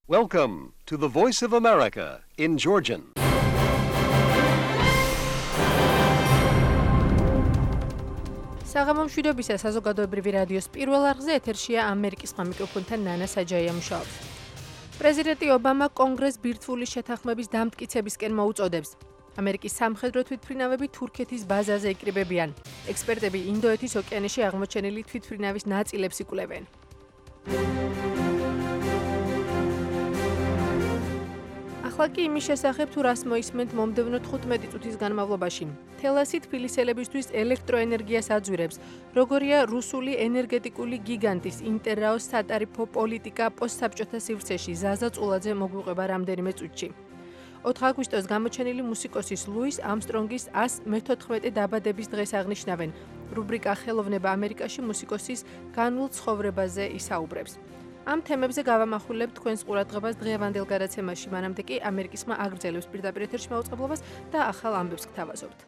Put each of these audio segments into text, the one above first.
Welcome to the Voice of America in Georgian. საღამომშვიდობისა საზოგადოებრივი რადიოს პირველ არხზე ეთერშია ამერიკის მიკროფონთან ნანა საჯაია მუშაობს. პრეზიდენტი ობამა კონგრესს ბირთვული შეთანხმების დამტკიცებისკენ მოუწოდებს. ამერიკის სამხედრო თვითმფრინავები თურქეთის ბაზაზე იკრიბებიან. ექსპერტები ინდოეთის ოკეანეში აღმოჩენილი თვითმფრინავის ნაწილებს იკვლევენ. ახლა კი იმის შესახებ თუ რას მოისმენთ მომდევნო 15 წუთის განმავლობაში. თელასი თბილისელებისთვის ელექტროენერგიას აძვირებს, როგორია რუსული ენერგეტიკული გიგანტის ინტერრაოს სატარიფო პოლიტიკა პოსტსაბჭოთა სივრცეში ზაზა წულაძე მოგვიყვება რამდენიმე წუთში. 4 აგვისტოს გამოჩენილი მუსიკოსის ლუის ამსტრონგის 114 დაბადების დღეს აღნიშნავენ. რუბრიკა ხელოვნება ამერიკაში მუსიკოსის განულ ცხოვრებაზე ისაუბრებს. ამ თემებზე გავამახვილებ თქვენს ყურადღებას დღევანდელ გადაცემაში, მანამდე კი ამერიკისმა აგრძელებს პირდაპირ ეთერში მაუწყებლობას და ახალ ამბებს გთავაზობთ.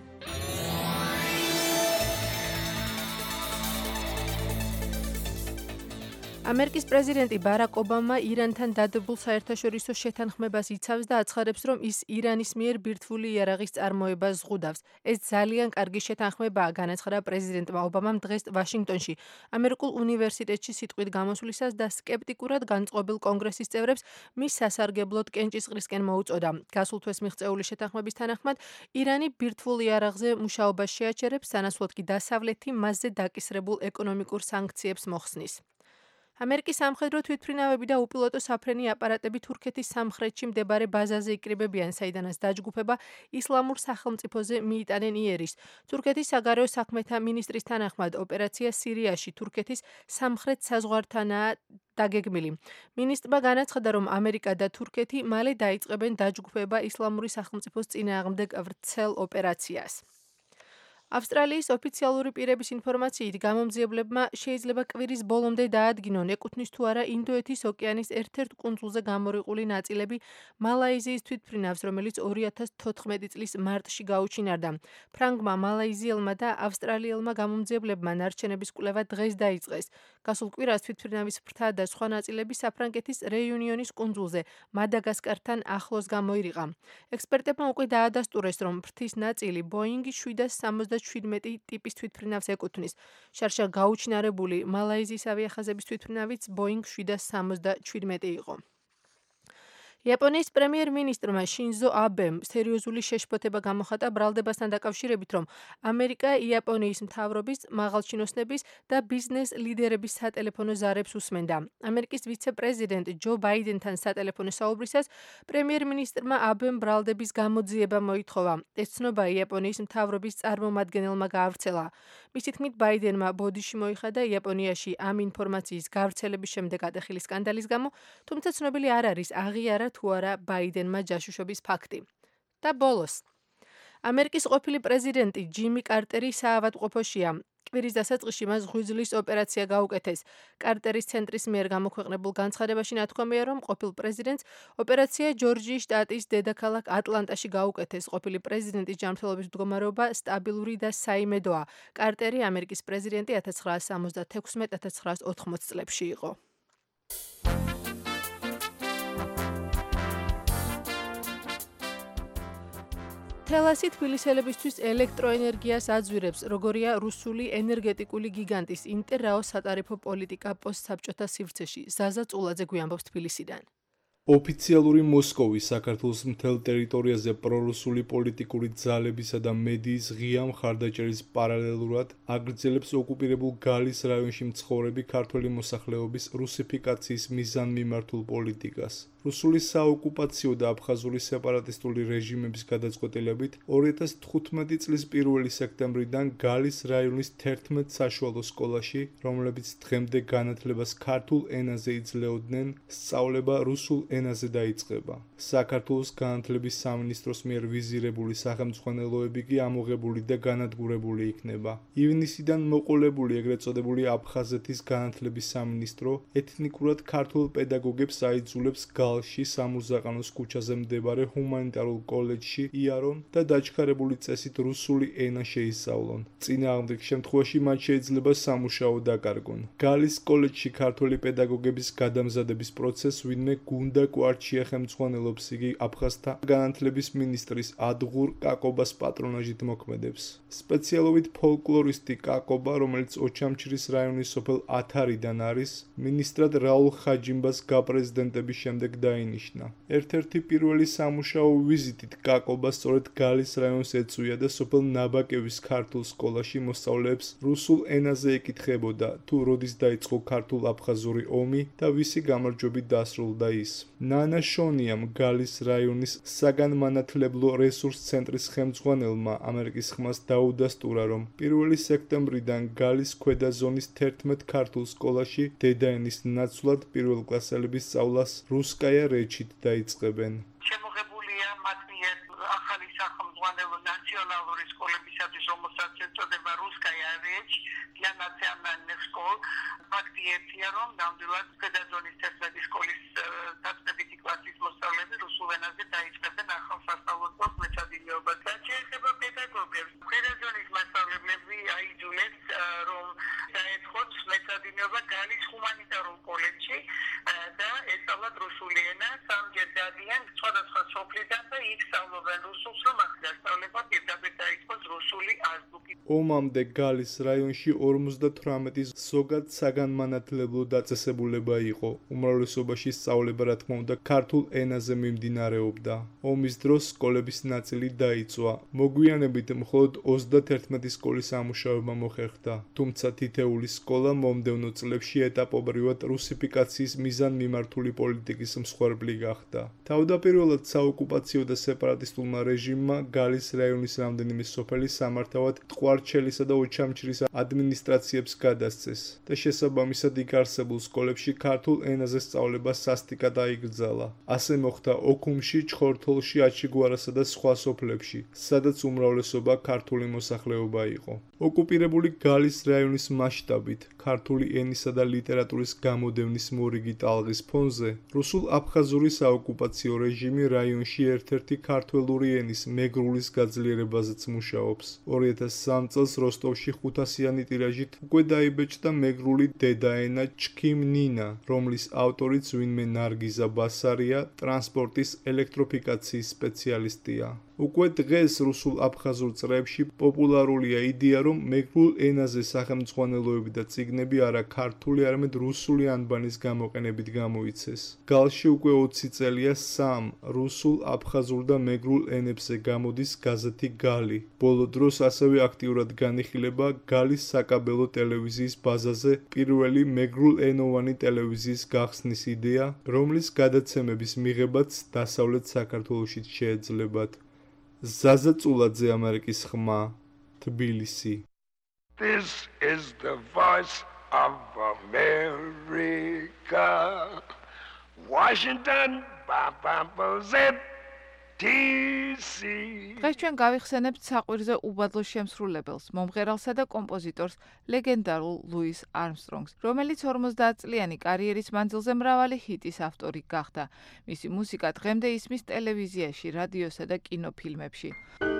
ამერიკის პრეზიდენტი ბარაკ ობამა ირანთან დადებულ საერთაშორისო შეთანხმებას იცავს და აცხადებს, რომ ის ირანის მიერ ბირთვული იარაღის წარმოებას ზღუდავს. ეს ძალიან კარგი შეთანხმებაა, განაცხადა პრეზიდენტმა ობამამ დღეს ვაშინგტონში, ამერიკულ უნივერსიტეტში სიტყვით გამოსვლისას და სკეპტიკურად განწყობილ კონგრესის წევრებს მის სასარგებლოდ კენჭისყრისკენ მოუწოდა. გასულ თვეს მიღწეული შეთანხმების თანახმად, ირანი ბირთვულ იარაღზე მუშაობას შეაჩერებს, სანაცვლოდ კი დასავლეთი მასზე დაკისრებულ ეკონომიკურ სანქციებს მოხსნის. ამერიკის სამხედრო თვითმფრინავები და უპილოტო საფრენი აპარატები თურქეთის სამხრეთში მდებარე ბაზაზე იკრიბებიან, საიდანაც დაჯგუფება ისლამურ სახელმწიფოზე მიიტანენ იერიშს. თურქეთის საგარეო საქმეთა მინისტრის თანახმად, ოპერაცია სირიაში თურქეთის სამხრეთ საზღვართანაა დაგეგმილი. მინისტრმა განაცხადა, რომ ამერიკა და თურქეთი მალე დაიწყებენ დაჯგუფება ისლამური სახელმწიფოს წინააღმდეგ ვრცელ ოპერაციას. ავსტრალიის ოფიციალური პირების ინფორმაციით, გამომძიებლებმა შეიძლება კვირის ბოლომდე დაადგინონ, ეკუთვნის თუ არა ინდოეთის ოკეანის ერთ-ერთ კუნძულზე გამორიყული ნაწილები მალაიზიის თვითმფრინავს, რომელიც 2014 წლის მარტში გაუჩინარდა. ფრანგმა, მალაიზიელმა და ავსტრალიელმა გამომძიებლებმა ნარჩენების კვლევა დღეს დაიწყეს. გასულ კვირას თვითმფრინავის ფრთა და სხვა ნაწილები საფრანგეთის რეიუნიონის კუნძულზე, მადაგასკართან ახლოს გამოირიყა. ექსპერტებმა უკვე დაადასტურეს, რომ ფრთის ნაწილი ბოინგი 777 ტიპის თვითმფრინავს ეკუთვნის. შარშა გაუჩინარებული მალაიზიის ავიახაზების თვითმფრინავიც ბოინგ 777 იყო. იაპონიის პრემიერ-მინისტრმა შინზო აბემ სერიოზული შეშფოთება გამოხატა ბრალდებასთან დაკავშირებით, რომ ამერიკა იაპონიის მთავრობის, მაღალჩინოსნების და ბიზნეს ლიდერების სატელეფონო ზარებს უსმენდა. ამერიკის ვიცე-პრეზიდენტ ჯო ბაიდენთან სატელეფონო საუბრისას პრემიერ-მინისტრმა აბემ ბრალდების გამოძიება მოითხოვა. ეს ცნობა იაპონიის მთავრობის წარმომადგენელმა გაავრცელა. მისი თქმით, ბაიდენმა ბოდიში მოიხადა იაპონიაში ამ ინფორმაციის გავრცელების შემდეგ ატეხილი სკანდალის გამო, თუმცა ცნობილი არ არის აღიარა თუ არა ბაიდენმა ჯაშუშობის ფაქტი. და ბოლოს, ამერიკის ყოფილი პრეზიდენტი ჯიმი კარტერი საავადმყოფოშია. კვირის დასაწყისში მას ღვიძლის ოპერაცია გაუკეთეს. კარტერის ცენტრის მიერ გამოქვეყნებულ განცხადებაში ნათქვამია, რომ ყოფილ პრეზიდენტს ოპერაცია ჯორჯიის შტატის დედაქალაქ ატლანტაში გაუკეთეს. ყოფილი პრეზიდენტის ჯანმრთელობის მდგომარეობა სტაბილური და საიმედოა. კარტერი ამერიკის პრეზიდენტი 1976-1980 წლებში იყო. თელასი თბილისელებისთვის ელექტროენერგიას აძვირებს, როგორია რუსული ენერგეტიკული გიგანტის ინტერრაოს სატარიფო პოლიტიკა პოსტსაბჭოთა სივრცეში. ზაზა წულაძე გვიამბობს თბილისიდან. ოფიციალური მოსკოვის საქართველოს მთელ ტერიტორიაზე პრორუსული პოლიტიკური ძალებისა და მედიის ღია მხარდაჭერის პარალელურად აგრძელებს ოკუპირებულ გალის რაიონში მცხოვრები ქართველი მოსახლეობის რუსიფიკაციის მიზანმიმართულ პოლიტიკას. რუსული საოკუპაციო და აფხაზური სეპარატისტული რეჟიმების გადაწყვეტილებით 2015 წლის 1 სექტემბრიდან გალის რაიონის 11 საშუალო სკოლაში, რომლებიც დღემდე განათლებას ქართულ ენაზე იძლეოდნენ, სწავლება რუსულ ენაზე დაიწყება. საქართველოს განათლების სამინისტროს მიერ ვიზირებული სახელმძღვანელოები კი ამოღებული და განადგურებული იქნება. ივნისიდან მოყოლებული ეგრეთ წოდებული აფხაზეთის განათლების სამინისტრო ეთნიკურად ქართულ პედაგოგებს აიძულებს გალში სამურზაყანოს ქუჩაზე მდებარე ჰუმანიტარულ კოლეჯში იარონ და დაჩქარებული წესით რუსული ენა შეისწავლონ. წინააღმდეგ შემთხვევაში მათ შეიძლება სამუშაო დაკარგონ. გალის კოლეჯში ქართველი პედაგოგების გადამზადების პროცესს ვინმე გუნდა კვარჩია ხელმძღვანელობს, იგი აფხაზთა განათლების მინისტრის ადღურ კაკობას პატრონაჟით მოქმედებს. სპეციალობით ფოლკლორისტი კაკობა, რომელიც ოჩამჩირის რაიონის სოფელ ათარიდან არის, მინისტრად რაულ ხაჯიმბას გაპრეზიდენტების შემდეგ დაინიშნა. ერთ-ერთი პირველი სამუშაო ვიზიტით კაკობა სწორედ გალის რაიონს ეწვია და სოფელ ნაბაკევის ქართულ სკოლაში მოსწავლეებს რუსულ ენაზე ეკითხებოდა, თუ როდის დაიწყო ქართულ-აფხაზური ომი და ვისი გამარჯვებით დასრულდა ის. ნანა შონიამ, გალის რაიონის საგანმანათლებლო რესურს ცენტრის ხელმძღვანელმა ამერიკის ხმას დაუდასტურა, რომ 1 სექტემბრიდან გალის ქვედა ზონის 11 ქართულ სკოლაში დედაენის ნაცვლად პირველკლასელების სწავლას რუსკაია რეჩით დაიწყებენ. შემოღებულია მათ მიერ ახალი სახელმძღვანელო ნაციონალური სკოლებისათვის, რომელსაც ეწოდება რუსკაია რეჩ для национальных школ. ფაქტი ერთია, რომ ნამდვილად ქვედა ზონის 11 სკოლის დაწყებითი კლასის მოსწავლეები რუსულ ენაზე დაიწყებენ ახალ სასწავლო მეცადინეობას. რაც შეეხება პედაგოგებს, ქვედა ზონის მასწავლებლები აიძულეს, რომ დაეწყოთ მეცადინეობა გალის ჰუმანიტარულ კოლეჯში და ესწავლათ რუსული ენა. სამჯერ დადიან სხვადასხვა სოფლიდან და იქ სწავლობენ რუსულს, რომ აქ დასწავლება პირდაპირ დაიწყოს რუსული азбуки. ომამდე გალის რაიონში 58 ზოგად საგანმანათლებლო დაწესებულება იყო. უმრავლესობაში სწავლება, რა თქმა უნდა, ქართულ ენაზე მიმდინარეობდა. ომის დროს სკოლების ნაწილი დაიწვა. მოგვიანებით მხოლოდ 31 სკოლის ამუშავება მოხერხდა. თუმცა თითეული სკოლა მომდევნო წლებში ეტაპობრივად რუსიფიკაციის მიზანმიმართული პოლიტიკის მსხვერპლი გახდა. თავდაპირველად საოკუპაციო და სეპარატისტულმა რეჟიმმა გალის რაიონის რამდენიმე სოფელი სამართავად ტყვარჩელისა და ოჩამჩირის ადმინისტრაციებს გადასცეს და შესაბამისად იქ არსებულ სკოლებში ქართულ ენაზე სწავლება სასტიკად აიგრძალა. ასე მოხდა ოქუმში, ჩხორთოლში, აჩიგვარასა და სხვა სოფლებში, სადაც უმრავლესობა ქართული მოსახლეობა იყო. ოკუპირებული გალის რაიონის მასშტაბით ქართული ენისა და ლიტერატურის გამოდევნის მორიგი ტალღის ფონზე რუსულ-აფხაზური საოკუპაციო რეჟიმი რაიონში ერთ-ერთი ქართველური ენის მეგრულის გაძლიერებაზეც მუშაობს. 2003 წელს როსტოვში 500-იანი ტირაჟით უკვე დაიბეჭდა მეგრული დედაენა ჩქიმ-ნინა, რომლის ავტორიც ვინმე ნარგიზა ბასარია, ტრანსპორტის ელექტროფიკაციის სპეციალისტია. უკვე დღეს რუსულ-აფხაზურ წრეებში პოპულარულია იდეა, რომ მეგრულ ენაზე სახელმძღვანელოები და წიგნები არა ქართული, არამედ რუსული ანბანის გამოყენებით გამოიცეს. გალში უკვე 20 წელია სამ რუსულ, აფხაზურ და მეგრულ ენებზე გამოდის გაზეთი გალი. ბოლო დროს ასევე აქტიურად განიხილება გალის საკაბელო ტელევიზიის ბაზაზე პირველი მეგრულენოვანი ტელევიზიის გახსნის იდეა, რომლის გადაცემების მიღებაც დასავლეთ საქართველოშიც შეეძლებათ. ზაზა წულაძე, ამერიკის ხმა, თბილისი. This is the voice of America. Washington, DC. დღეს ჩვენ გავიხსენებთ საყვირზე უბადლო შემსრულებელს, მომღერალსა და კომპოზიტორს, ლეგენდარულ ლუის არმსტრონგს, რომელიც 50 წლიანი კარიერის მანძილზე მრავალი ჰიტის ავტორი გახდა. მისი მუსიკა დღემდე ისმის ტელევიზიაში, რადიოსა და კინოფილმებში.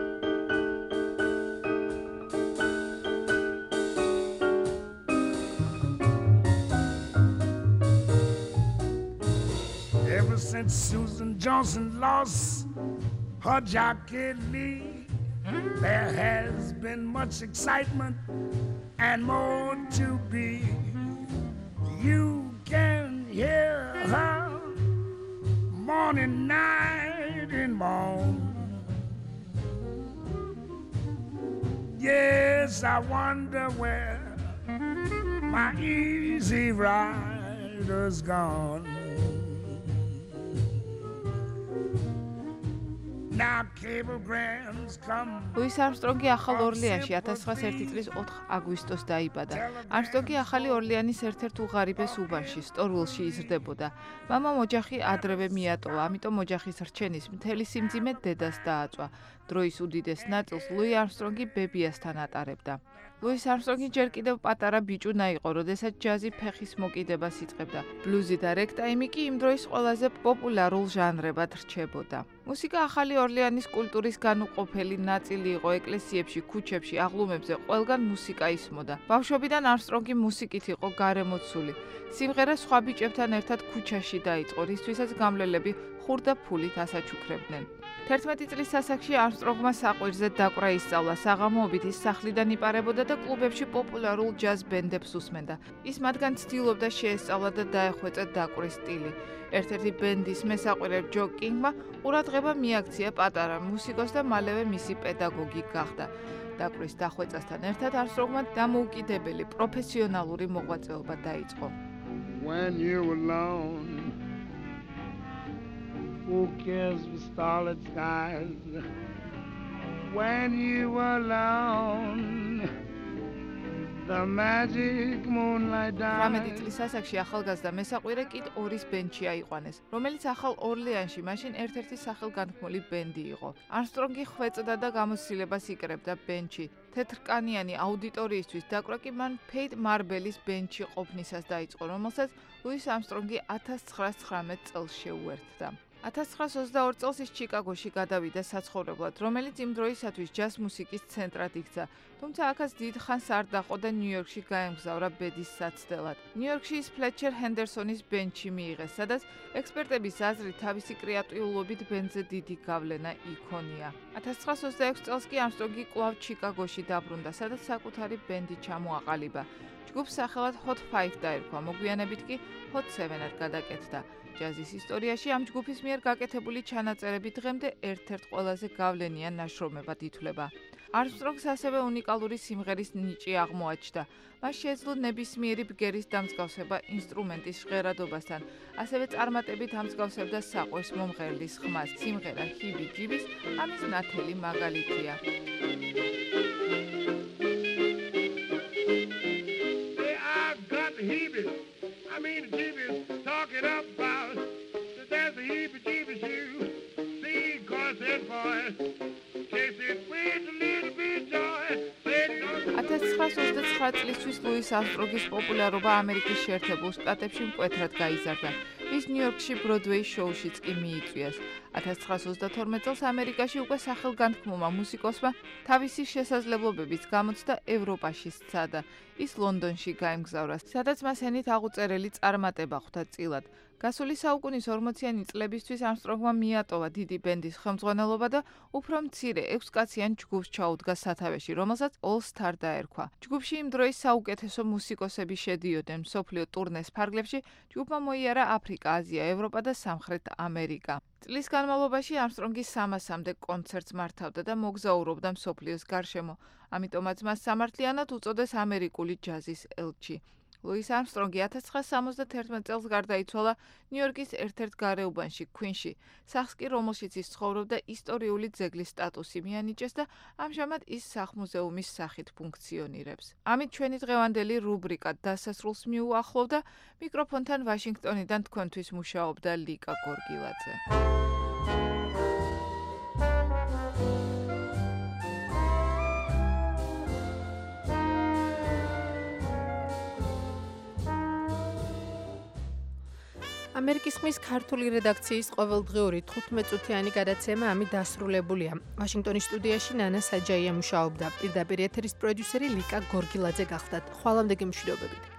Ever since Susan Johnson lost her Jockey Lee, there has been much excitement and more to be. You can hear her morning, night, and morn. Yes, I wonder where my easy rider's gone. Now cablegrams come. ლუის არმსტრონგი ახალ ორლეანში 1901 წლის 4 აგვისტოს დაიბადა. არმსტრონგი ახალი ორლეანის ერთ-ერთ უღარიბეს უბანში, სტორვილში იზრდებოდა. მამა ოჯახი ადრევე მიატოვა, ამიტომ ოჯახის რჩენის მთელი სიმძიმე დედას დააწვა. დროის უდიდეს ნაწილს ლუი არმსტრონგი ბებიასთან ატარებდა. ლუის არმსტრონგი ჯერ კიდევ პატარა ბიჭუნა იყო, როდესაც ჯაზი ფეხის მოკიდებას იწყებდა. ბლუზი და რეგტაიმი კი იმ დროის ყველაზე პოპულარულ ჟანრებად რჩებოდა. მუსიკა ახალი ორლეანის კულტურის განუყოფელი ნაწილი იყო. ეკლესიებში, ქუჩებში, აღლუმებზე ყველგან მუსიკა ისმოდა. ბავშვობიდან არმსტრონგი მუსიკით იყო გარემოცული. სიმღერა სხვა ბიჭებთან ერთად ქუჩაში დაიწყო, რისთვისაც გამლელები ხურდა ფულით ასაჩუქრებდნენ. 11 წლის ასაკში არმსტრონგმა საყვირზე დაკვრა ისწავლა, საღამოობით ის სახლიდან იპარებოდა და კლუბებში პოპულარულ ჯაზ ბენდებს უსმენდა. ის მათგან ცდილობდა შეესწავლა და დაეხვეწა დაკვრის სტილი. ერთ-ერთი ბენდის მესაყვირებ ჯო კინგმა ყურადღება მიაქცია პატარა მუსიკოს და მალევე მისი პედაგოგი გახდა. დაკვრის დახვეწასთან ერთად არმსტრონგმა დამოუკიდებელი პროფესიონალური მოღვაწეობა დაიწყო. When you alone, who cares for starlit skies? When you alone, the magic moonlight dies. 18 წლის ასაკში ახალგაზრდა მესაყვირე კით ორის ბენდში აიყვანეს, რომელიც ახალ ორლეანში მაშინ ერთ-ერთი სახელგანთქმული ბენდი იყო. არმსტრონგი ხვეწდა და გამოცდილებას იკრებდა ბენდში. თეთრკანიანი აუდიტორიისთვის დაკვრა კი მან ფეით მარბელის ბენდში ყოფნისას დაიწყო, რომელსაც ლუის არმსტრონგი 1919 წელს შეუერთდა. 1922 წელს ის ჩიკაგოში გადავიდა საცხოვრებლად, რომელიც იმ დროისათვის ჯაზ მუსიკის ცენტრად იქცა. თუმცა აქაც დიდ ხანს არ დაყო და ნიუ-იორკში გაემგზავრა ბედის საცდელად. ნიუ-იორკში ის ფლეტჩერ ჰენდერსონის ბენდში მიიღეს, სადაც ექსპერტების აზრით თავისი კრეატიულობით ბენდზე დიდი გავლენა იქონია. 1926 წელს კი არმსტრონგი კვლავ ჩიკაგოში დაბრუნდა, სადაც საკუთარი ბენდი ჩამოაყალიბა. ჯგუფს სახელად Hot 5 დაერქვა, მოგვიანებით კი Hot 7-ად გადაკეთდა. ჯაზის ისტორიაში ამ ჯგუფის მიერ გაკეთებული ჩანაწერები დღემდე ერთ-ერთ ყველაზე გავლენიან ნაშრომებად ითვლება. არმსტრონგს ასევე უნიკალური სიმღერის ნიჭი აღმოაჩნდა. მას შეეძლო ნებისმიერი ბგერის დამსგავსება ინსტრუმენტის ჟღერადობასთან, ასევე წარმატებით ამსგავსებდა საყვირს მომღერლის ხმას. სიმღერა ჰიბი ჯიბის ამის ნათელი მაგალითია. Talking about there's a heebie-jeebie shoe, see corset boys, chase it with a little bit joy. 1929 წლისთვის ლუის არმსტრონგის პოპულარობა ამერიკის შეერთებულ შტატებში მკვეთრად გაიზარდა. ის ნიუ-იორკში ბროდვეის შოუშიც კი მიიწვიეს. 1932 წელს ამერიკაში უკვე სახელგანთქმულმა მუსიკოსმა თავისი შესაძლებლობების გამოცდა ევროპაში სცადა. ის ლონდონში გაემგზავრა, სადაც მას ენით აღუწერელი წარმატება ხვდა წილად. გასული საუკუნის 40-იანი წლებისთვის არმსტრონგმა მიატოვა დიდი ბენდის ხელმძღვანელობა და უფრო მცირე 6 კაციან ჯგუფს ჩაუდგა სათავეში, რომელსაც All Star დაერქვა. ჯგუფში იმ დროის საუკეთესო მუსიკოსები შედიოდნენ. მსოფლიო ტურნეს ფარგლებში ჯგუფმა მოიარა აფრიკა, აზია, ევროპა და სამხრეთ ამერიკა. წლის განმავლობაში არმსტრონგი 300-მდე კონცერტს მართავდა და მოგზაურობდა მსოფლიოს გარშემო. ამიტომაც მას სამართლიანად უწოდეს ამერიკული ჯაზის ელჩი. ლუის არმსტრონგი 1971 წელს გარდაიცვალა ნიუ-იორკის ერთ-ერთ გარეუბანში, ქვინში. სახლს კი, რომელშიც ის ცხოვრობდა, ისტორიული ძეგლის სტატუსი მიანიჭეს და ამჟამად ის სახლ-მუზეუმის სახით ფუნქციონირებს. ამით ჩვენი დღევანდელი რუბრიკა დასასრულს მიუახლოვდა. მიკროფონთან ვაშინგტონიდან თქვენთვის მუშაობდა ლიკა გორგილაძე. ამერიკის ხმის ქართული რედაქციის ყოველდღიური 15 წუთიანი გადაცემა ამით დასრულებულია. ვაშინგტონის სტუდიაში ნანა საჯაია მუშაობდა. პირდაპირ ეთერის პროდიუსერი ლიკა გორგილაძე გახლდათ. ხვალამდე გემშვიდობებით.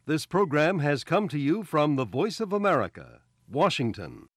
This program has come to you from the Voice of America, Washington.